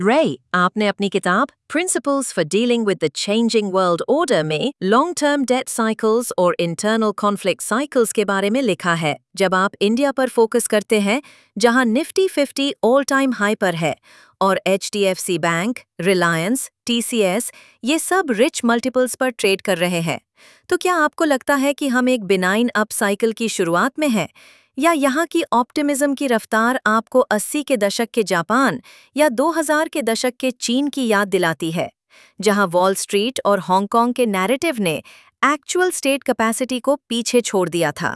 रे, आपने अपनी किताब principles for dealing with the changing world order में लॉन्ग टर्म डेट साइकिल्स और इंटरनल कॉन्फ्लिक्ट साइकिल्स के बारे में लिखा है। जब आप इंडिया पर फोकस करते हैं, जहां निफ्टी 50 ऑल टाइम हाई पर है और एचडीएफसी बैंक, रिलायंस, टीसीएस ये सब रिच मल्टीपल्स पर ट्रेड कर रहे हैं, तो क्या आपको लगता है कि हम एक बिनाइन अप साइकिल की शुरुआत में हैं? या यहाँ की ऑप्टिमिज्म की रफ्तार आपको 80 के दशक के जापान या 2000 के दशक के चीन की याद दिलाती है, जहां वॉल स्ट्रीट और हांगकांग के नैरेटिव ने एक्चुअल स्टेट कैपेसिटी को पीछे छोड़ दिया था?